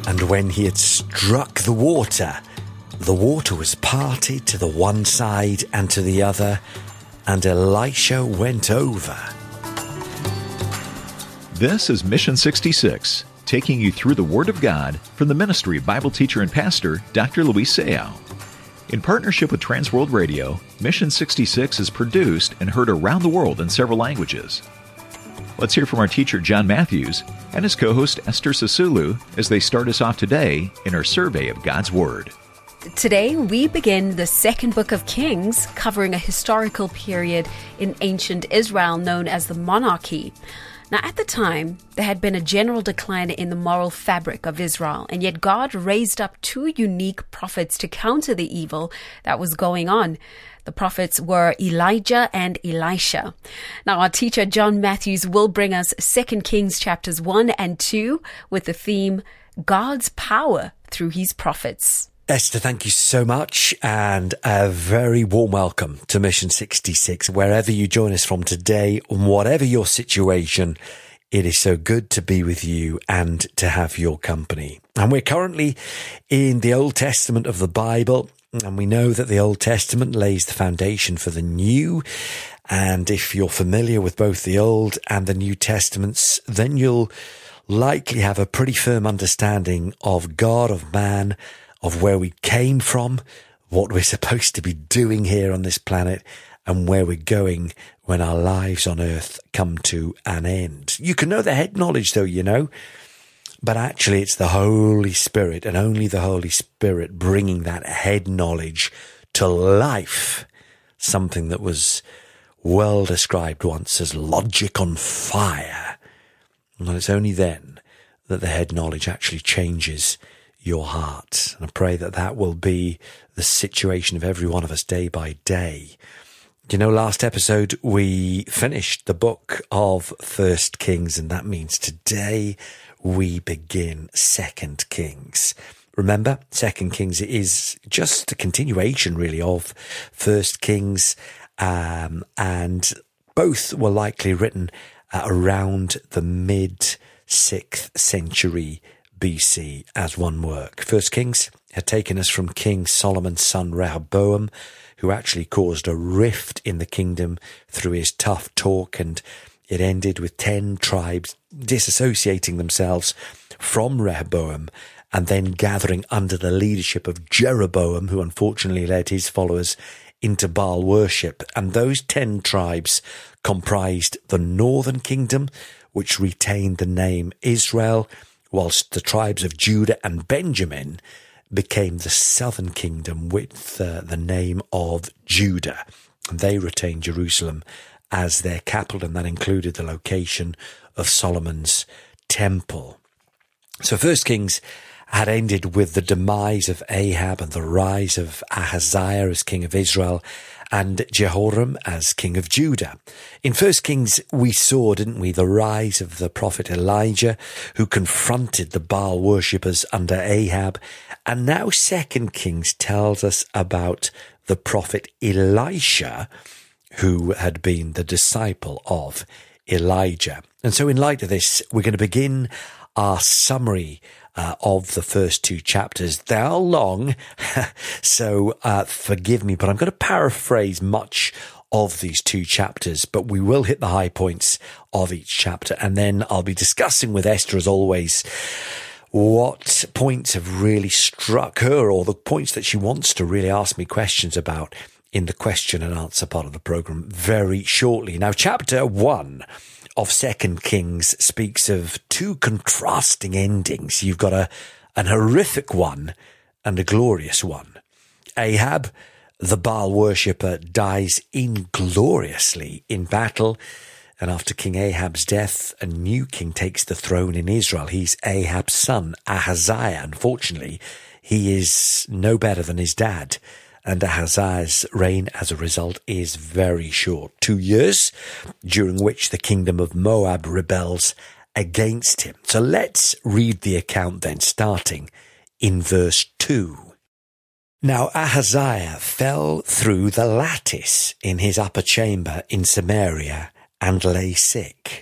And when he had struck the water was parted to the one side and to the other, and Elisha went over. This is Mission 66, taking you through the Word of God from the ministry of Bible teacher and pastor, Dr. Luis Sayao. In partnership with Transworld Radio, Mission 66 is produced and heard around the world in several languages. Let's hear from our teacher, John Matthews, and his co-host, Esther Sisulu, as they start us off today in our survey of God's Word. Today, we begin the second book of Kings, covering a historical period in ancient Israel known as the monarchy. Now, at the time, there had been a general decline in the moral fabric of Israel, and yet God raised up two unique prophets to counter the evil that was going on. The prophets were Elijah and Elisha. Now, our teacher, John Matthews, will bring us 2 Kings chapters 1 and 2 with the theme, God's Power Through His Prophets. Esther, thank you so much, and a very warm welcome to Mission 66. Wherever you join us from today, whatever your situation, it is so good to be with you and to have your company. And we're currently in the Old Testament of the Bible, and we know that the Old Testament lays the foundation for the New. And if you're familiar with both the Old and the New Testaments, then you'll likely have a pretty firm understanding of God, of man, of where we came from, what we're supposed to be doing here on this planet, and where we're going when our lives on earth come to an end. You can know the head knowledge, though, you know, but actually it's the Holy Spirit, and only the Holy Spirit bringing that head knowledge to life, something that was well described once as logic on fire. And it's only then that the head knowledge actually changes your heart. And I pray that that will be the situation of every one of us day by day. You know, last episode we finished the book of 1 Kings, and that means today we begin 2 Kings. Remember, 2 Kings is just a continuation really of 1 Kings, and both were likely written around the mid-6th century BC as one work. 1 Kings had taken us from King Solomon's son Rehoboam, who actually caused a rift in the kingdom through his tough talk, and it ended with 10 tribes disassociating themselves from Rehoboam and then gathering under the leadership of Jeroboam, who unfortunately led his followers into Baal worship. And those 10 tribes comprised the northern kingdom, which retained the name Israel, whilst the tribes of Judah and Benjamin became the southern kingdom with the name of Judah. And they retained Jerusalem as their capital, and that included the location of Solomon's temple. So 1 Kings had ended with the demise of Ahab and the rise of Ahaziah as king of Israel and Jehoram as king of Judah. In 1 Kings, we saw, didn't we, the rise of the prophet Elijah, who confronted the Baal worshippers under Ahab. And now 2 Kings tells us about the prophet Elisha, who had been the disciple of Elijah. And so in light of this, we're going to begin our summary of the first two chapters. They are long, so forgive me, but I'm going to paraphrase much of these two chapters, but we will hit the high points of each chapter, and then I'll be discussing with Esther, as always, what points have really struck her, or the points that she wants to really ask me questions about in the question and answer part of the program very shortly. Now, chapter 1 of 2 Kings speaks of two contrasting endings. You've got an horrific one and a glorious one. Ahab, the Baal worshipper, dies ingloriously in battle, and after King Ahab's death, a new king takes the throne in Israel. He's Ahab's son, Ahaziah. Unfortunately, he is no better than his dad, and Ahaziah's reign as a result is very short. 2 years, during which the kingdom of Moab rebels against him. So let's read the account then, starting in verse 2. Now Ahaziah fell through the lattice in his upper chamber in Samaria and lay sick.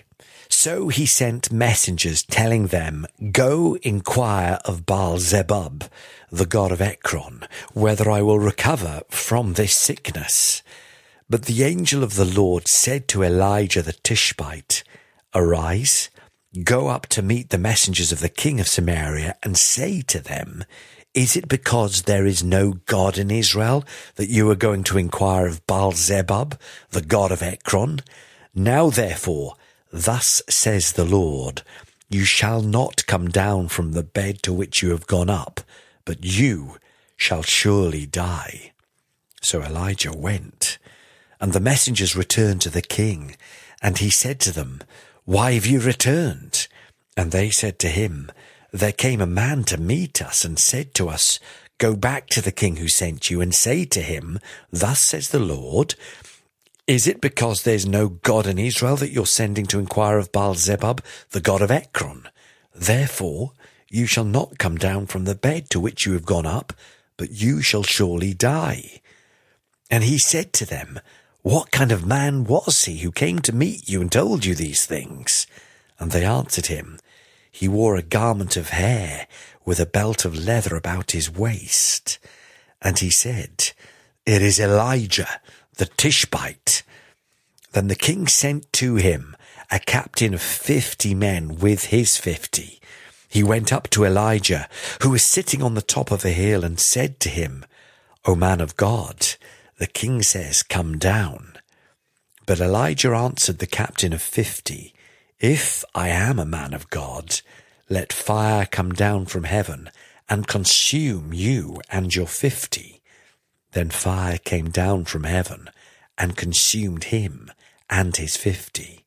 So he sent messengers telling them, "Go inquire of Baal-zebub, the god of Ekron, whether I will recover from this sickness." But the angel of the Lord said to Elijah the Tishbite, "Arise, go up to meet the messengers of the king of Samaria and say to them, is it because there is no God in Israel that you are going to inquire of Baal-zebub, the god of Ekron? Now therefore, thus says the Lord, you shall not come down from the bed to which you have gone up, but you shall surely die." So Elijah went, and the messengers returned to the king, and he said to them, "Why have you returned?" And they said to him, "There came a man to meet us and said to us, 'Go back to the king who sent you and say to him, thus says the Lord, is it because there's no God in Israel that you're sending to inquire of Baal-zebub, the god of Ekron? Therefore you shall not come down from the bed to which you have gone up, but you shall surely die.' And he said to them, What kind of man was he who came to meet you and told you these things?" And they answered him, "He wore a garment of hair with a belt of leather about his waist." And he said, "It is Elijah the Tishbite." Then the king sent to him a captain of 50 men with his 50. He went up to Elijah, who was sitting on the top of a hill, and said to him, "O man of God, the king says, come down." But Elijah answered the captain of 50, "If I am a man of God, let fire come down from heaven and consume you and your 50. Then fire came down from heaven and consumed him and his 50.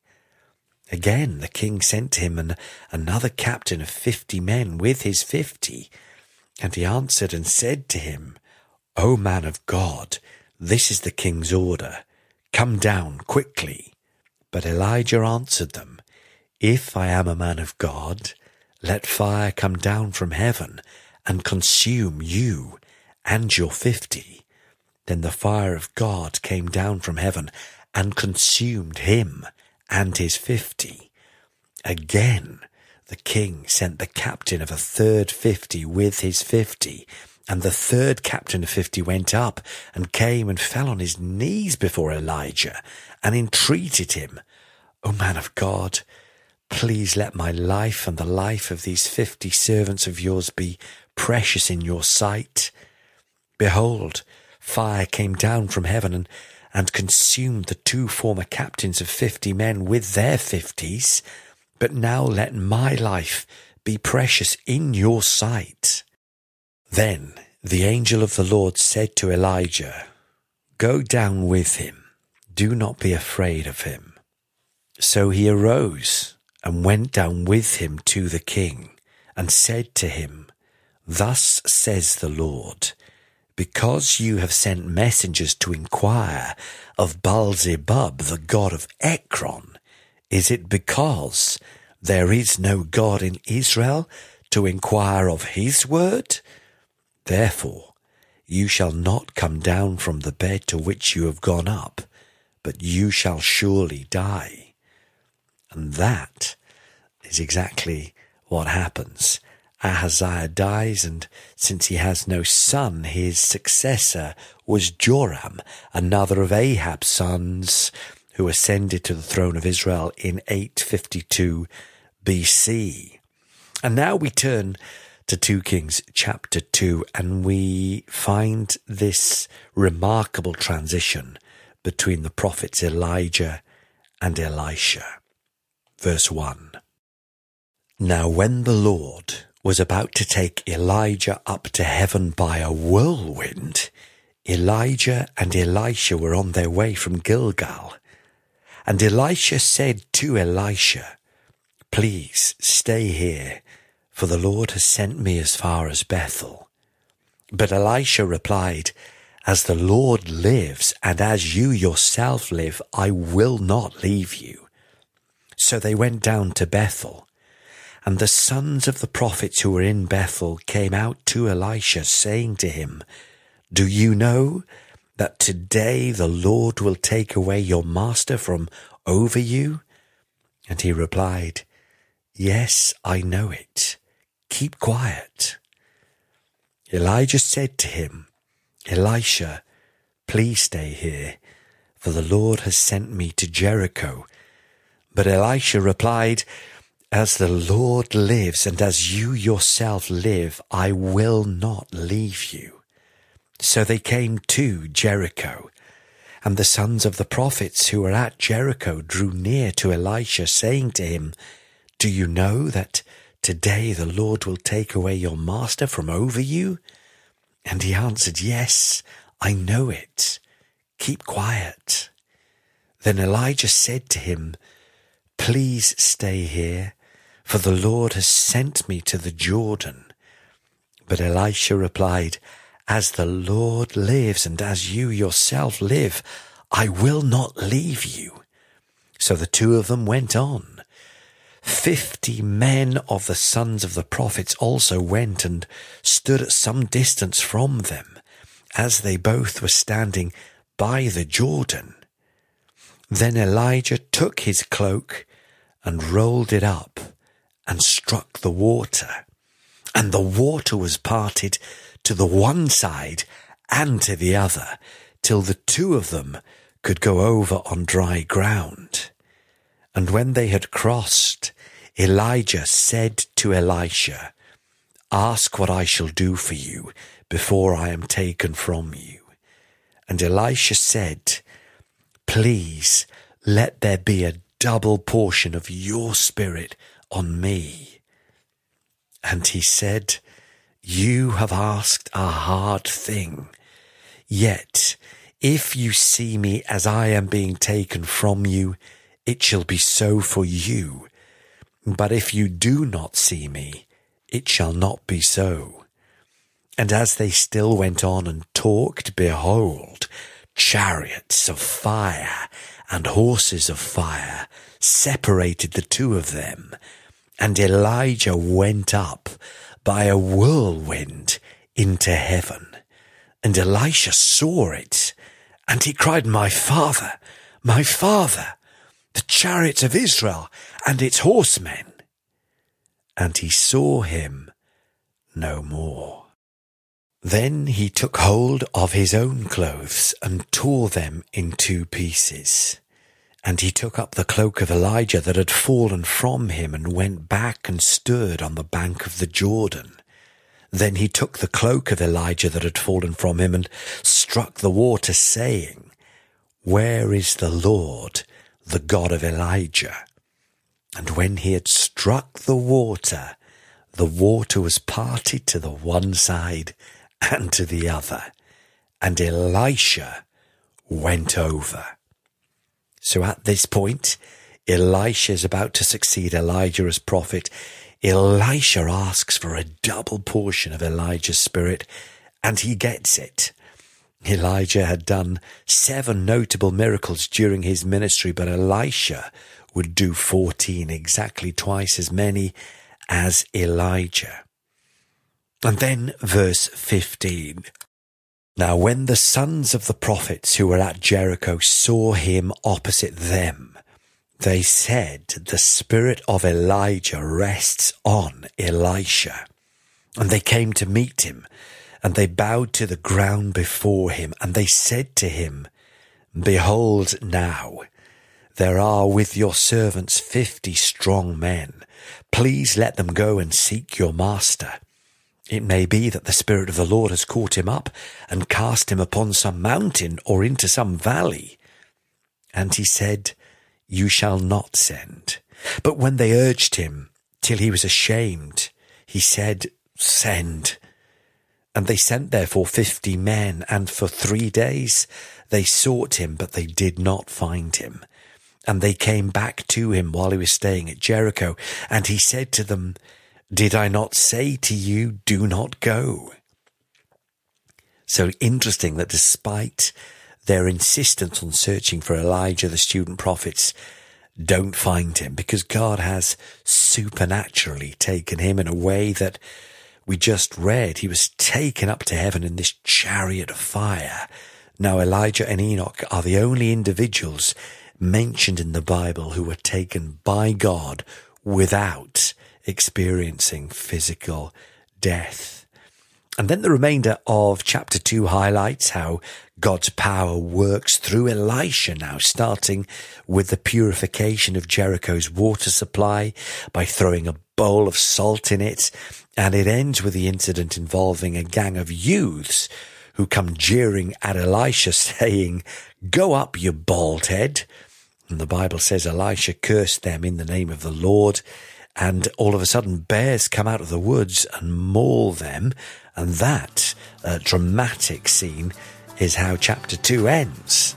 Again the king sent to him another captain of 50 men with his 50. And he answered and said to him, "O man of God, this is the king's order. Come down quickly." But Elijah answered them, "If I am a man of God, let fire come down from heaven and consume you and your 50. Then the fire of God came down from heaven and consumed him and his 50. Again the king sent the captain of a third 50 with his 50. And the third captain of 50 went up and came and fell on his knees before Elijah and entreated him, "O man of God, please let my life and the life of these 50 servants of yours be precious in your sight." Behold, fire came down from heaven and consumed the 2 former captains of 50 men with their 50s. But now let my life be precious in your sight. Then the angel of the Lord said to Elijah, "Go down with him. Do not be afraid of him." So he arose and went down with him to the king and said to him, "Thus says the Lord, because you have sent messengers to inquire of Baal-zebub, the god of Ekron, is it because there is no God in Israel to inquire of his word? Therefore you shall not come down from the bed to which you have gone up, but you shall surely die." And that is exactly what happens. Ahaziah dies, and since he has no son, his successor was Joram, another of Ahab's sons, who ascended to the throne of Israel in 852 BC. And now we turn to 2 Kings chapter 2, and we find this remarkable transition between the prophets Elijah and Elisha. Verse 1. Now when the Lord was about to take Elijah up to heaven by a whirlwind, Elijah and Elisha were on their way from Gilgal. And Elisha said to Elisha, "Please stay here, for the Lord has sent me as far as Bethel." But Elisha replied, "As the Lord lives, and as you yourself live, I will not leave you." So they went down to Bethel. And the sons of the prophets who were in Bethel came out to Elisha, saying to him, "Do you know that today the Lord will take away your master from over you?" And he replied, "Yes, I know it. Keep quiet." Elijah said to him, "Elisha, please stay here, for the Lord has sent me to Jericho." But Elisha replied, "As the Lord lives, and as you yourself live, I will not leave you." So they came to Jericho, and the sons of the prophets who were at Jericho drew near to Elisha, saying to him, "Do you know that today the Lord will take away your master from over you?" And he answered, "Yes, I know it. Keep quiet." Then Elijah said to him, "Please stay here, for the Lord has sent me to the Jordan." But Elisha replied, "As the Lord lives, and as you yourself live, I will not leave you." So the two of them went on. 50 men of the sons of the prophets also went and stood at some distance from them, as they both were standing by the Jordan. Then Elijah took his cloak and rolled it up and struck the water, and the water was parted to the one side and to the other, till the two of them could go over on dry ground. And when they had crossed, Elijah said to Elisha, "Ask what I shall do for you before I am taken from you." And Elisha said, "Please let there be a double portion of your spirit on me." And he said, "You have asked a hard thing. Yet, if you see me as I am being taken from you, it shall be so for you. But if you do not see me, it shall not be so." And as they still went on and talked, behold, chariots of fire and horses of fire separated the two of them. And Elijah went up by a whirlwind into heaven. And Elisha saw it, and he cried, my father, the chariots of Israel and its horsemen." And he saw him no more. Then he took hold of his own clothes and tore them in 2 pieces. And he took up the cloak of Elijah that had fallen from him and went back and stood on the bank of the Jordan. Then he took the cloak of Elijah that had fallen from him and struck the water, saying, "Where is the Lord, the God of Elijah?" And when he had struck the water was parted to the one side and to the other, and Elisha went over. So at this point, Elisha is about to succeed Elijah as prophet. Elisha asks for a double portion of Elijah's spirit, and he gets it. Elijah had done 7 notable miracles during his ministry, but Elisha would do 14, exactly twice as many as Elijah. And then verse 15. Now when the sons of the prophets who were at Jericho saw him opposite them, they said, "The spirit of Elijah rests on Elisha." And they came to meet him, and they bowed to the ground before him, and they said to him, "Behold now, there are with your servants 50 strong men. Please let them go and seek your master. It may be that the Spirit of the Lord has caught him up and cast him upon some mountain or into some valley." And he said, "You shall not send." But when they urged him till he was ashamed, he said, "Send." And they sent therefore 50 men, and for 3 days they sought him, but they did not find him. And they came back to him while he was staying at Jericho, and he said to them, "Did I not say to you, do not go?" So interesting that despite their insistence on searching for Elijah, the student prophets don't find him, because God has supernaturally taken him in a way that we just read. He was taken up to heaven in this chariot of fire. Now Elijah and Enoch are the only individuals mentioned in the Bible who were taken by God without experiencing physical death. And then the remainder of chapter 2 highlights how God's power works through Elisha now, starting with the purification of Jericho's water supply by throwing a bowl of salt in it. And it ends with the incident involving a gang of youths who come jeering at Elisha saying, "Go up, you bald head." And the Bible says Elisha cursed them in the name of the Lord. And all of a sudden bears come out of the woods and maul them. And that dramatic scene is how chapter 2 ends.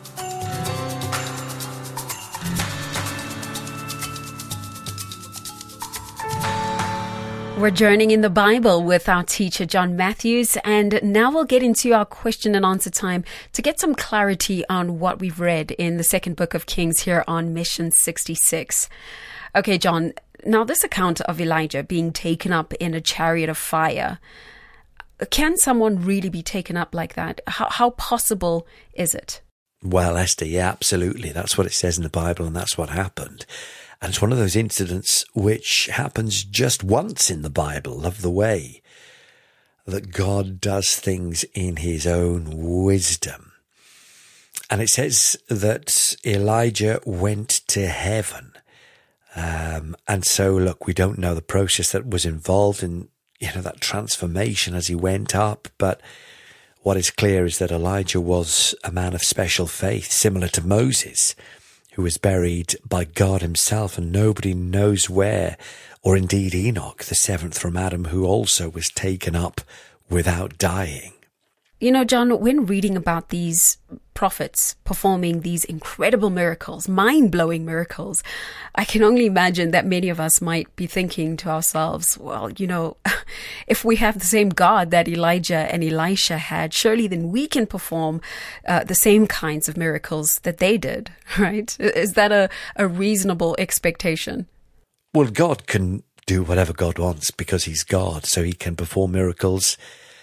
We're journeying in the Bible with our teacher, John Matthews, and now we'll get into our question and answer time to get some clarity on what we've read in the second book of Kings here on Mission 66. Okay, John, now this account of Elijah being taken up in a chariot of fire, can someone really be taken up like that? How possible is it? Well, Esther, yeah, absolutely. That's what it says in the Bible, and that's what happened. And it's one of those incidents which happens just once in the Bible. Love the way that God does things in his own wisdom. And it says that Elijah went to heaven. And so, look, we don't know the process that was involved in, that transformation as he went up. But what is clear is that Elijah was a man of special faith, similar to Moses, who was buried by God himself, and nobody knows where, or indeed Enoch, the seventh from Adam, who also was taken up without dying. John, when reading about these prophets performing these incredible miracles, mind-blowing miracles, I can only imagine that many of us might be thinking to ourselves, well, if we have the same God that Elijah and Elisha had, surely then we can perform the same kinds of miracles that they did, right? Is that a reasonable expectation? Well, God can do whatever God wants because he's God, so he can perform miracles.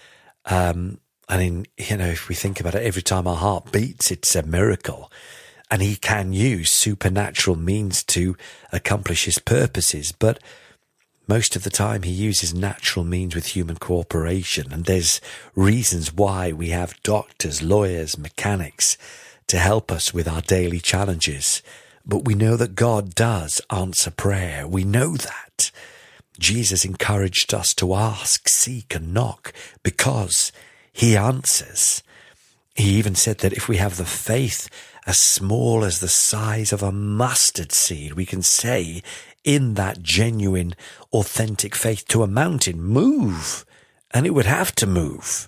If we think about it, every time our heart beats, it's a miracle. And he can use supernatural means to accomplish his purposes. But most of the time he uses natural means with human cooperation. And there's reasons why we have doctors, lawyers, mechanics to help us with our daily challenges. But we know that God does answer prayer. We know that. Jesus encouraged us to ask, seek, and knock because he answers. He even said that if we have the faith as small as the size of a mustard seed, we can say in that genuine, authentic faith to a mountain, move, and it would have to move.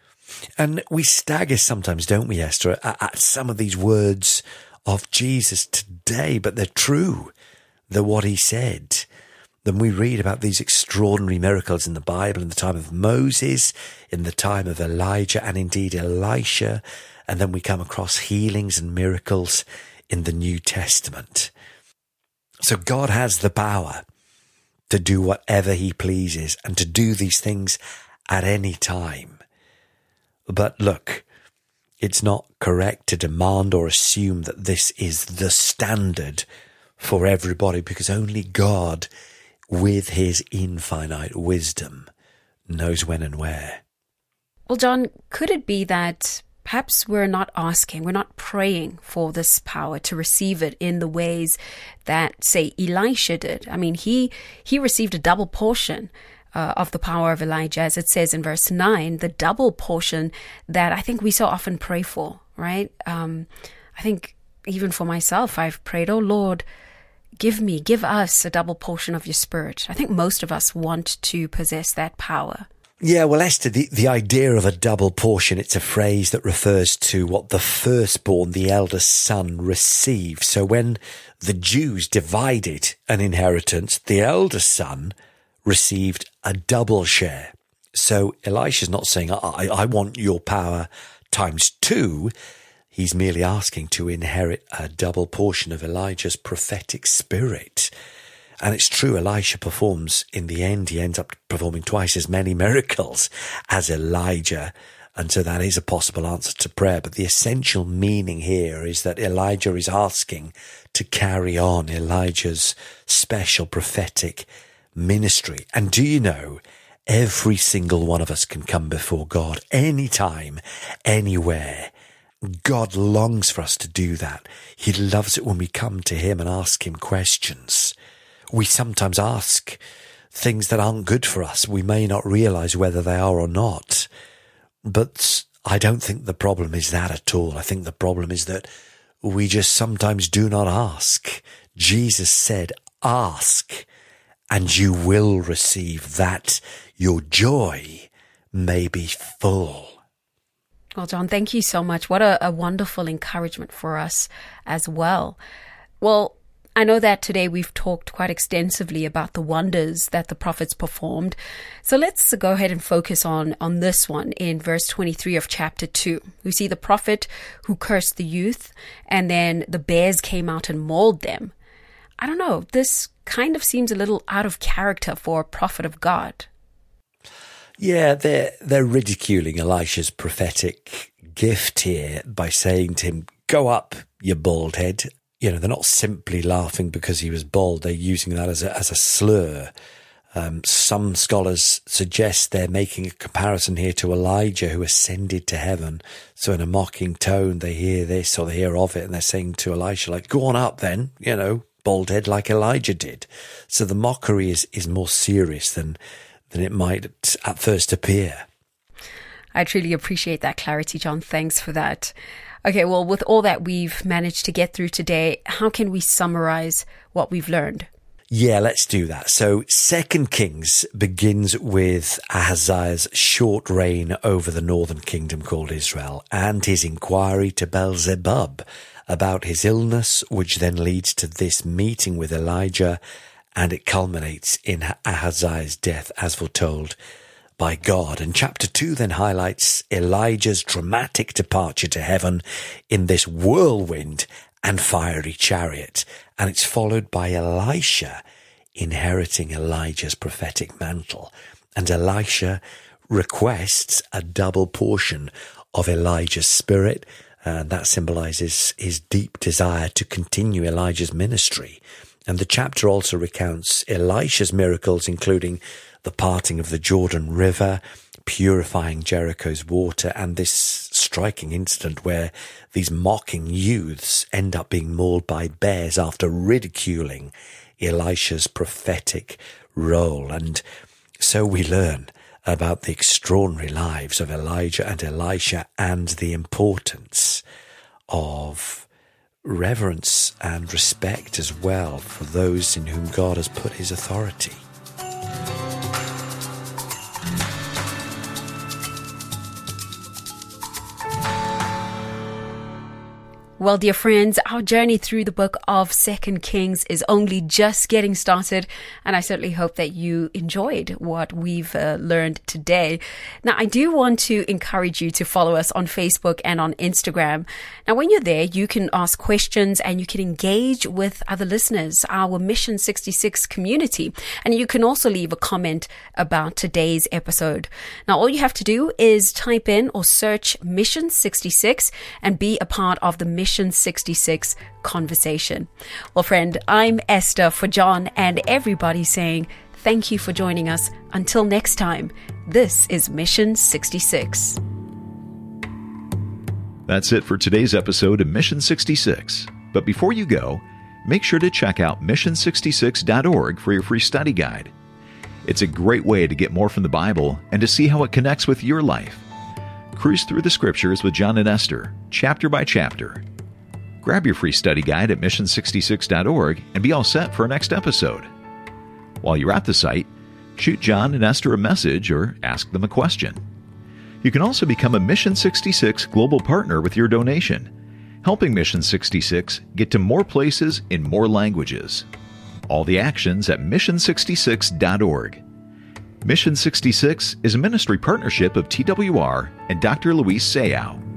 And we stagger sometimes, don't we, Esther, at some of these words of Jesus today, but they're true. They're what he said. Then we read about these extraordinary miracles in the Bible in the time of Moses, in the time of Elijah, and indeed Elisha. And then we come across healings and miracles in the New Testament. So God has the power to do whatever he pleases and to do these things at any time. But look, it's not correct to demand or assume that this is the standard for everybody, because only God, with his infinite wisdom, knows when and where. Well, John, could it be that perhaps we're not praying for this power to receive it in the ways that, say, Elisha did? I mean, he received a double portion of the power of Elijah, as it says in verse 9, the double portion that I think we so often pray for, right? I think even for myself, I've prayed, oh Lord, give us a double portion of your Spirit. I think most of us want to possess that power. Yeah, well, Esther, the idea of a double portion, it's a phrase that refers to what the firstborn, the eldest son, receives. So when the Jews divided an inheritance, the eldest son received a double share. So Elisha's not saying, I want your power times 2. He's merely asking to inherit a double portion of Elijah's prophetic spirit. And it's true, Elisha performs, in the end, he ends up performing twice as many miracles as Elijah And so that is a possible answer to prayer. But the essential meaning here is that Elijah is asking to carry on Elijah's special prophetic ministry. And do you know, every single one of us can come before God anytime, anywhere. God longs for us to do that. He loves it when we come to him and ask him questions. We sometimes ask things that aren't good for us. We may not realize whether they are or not. But I don't think the problem is that at all. I think the problem is that we just sometimes do not ask. Jesus said, ask, and you will receive, that your joy may be full. Well, John, thank you so much. What a wonderful encouragement for us as well. Well, I know that today we've talked quite extensively about the wonders that the prophets performed. So let's go ahead and focus on this one in verse 23 of chapter 2. We see the prophet who cursed the youth, and then the bears came out and mauled them. I don't know, this kind of seems a little out of character for a prophet of God. Yeah, they're ridiculing Elisha's prophetic gift here by saying to him, go up, you bald head. You know, they're not simply laughing because he was bald. They're using that as a slur. Some scholars suggest they're making a comparison here to Elijah, who ascended to heaven. So in a mocking tone, they hear this or they hear of it, and they're saying to Elisha, like, go on up then, you know, bald head like Elijah did. So the mockery is more serious than it might at first appear. I truly appreciate that clarity, John. Thanks for that. Okay, well, with all that we've managed to get through today, how can we summarize what we've learned? Yeah, let's do that. So 2 Kings begins with Ahaziah's short reign over the northern kingdom called Israel and his inquiry to Beelzebub about his illness, which then leads to this meeting with Elijah, and it culminates in Ahaziah's death as foretold by God. And chapter 2 then highlights Elijah's dramatic departure to heaven in this whirlwind and fiery chariot. And it's followed by Elisha inheriting Elijah's prophetic mantle. And Elisha requests a double portion of Elijah's spirit. And that symbolizes his deep desire to continue Elijah's ministry. And the chapter also recounts Elisha's miracles, including the parting of the Jordan River, purifying Jericho's water, and this striking incident where these mocking youths end up being mauled by bears after ridiculing Elisha's prophetic role. And so we learn about the extraordinary lives of Elijah and Elisha and the importance of reverence and respect as well for those in whom God has put his authority. Well, dear friends, our journey through the book of 2 Kings is only just getting started, and I certainly hope that you enjoyed what we've learned today. Now, I do want to encourage you to follow us on Facebook and on Instagram. Now, when you're there, you can ask questions and you can engage with other listeners, our Mission 66 community, and you can also leave a comment about today's episode. Now, all you have to do is type in or search Mission 66 and be a part of the Mission 66 conversation. Well, friend, I'm Esther for John and everybody saying thank you for joining us. Until next time, this is Mission 66. That's it for today's episode of Mission 66. But before you go, make sure to check out mission66.org for your free study guide. It's a great way to get more from the Bible and to see how it connects with your life. Cruise through the scriptures with John and Esther, chapter by chapter. Grab your free study guide at mission66.org and be all set for our next episode. While you're at the site, shoot John and Esther a message or ask them a question. You can also become a Mission 66 Global Partner with your donation, helping Mission 66 get to more places in more languages. All the actions at mission66.org. Mission 66 is a ministry partnership of TWR and Dr. Luis Sayao.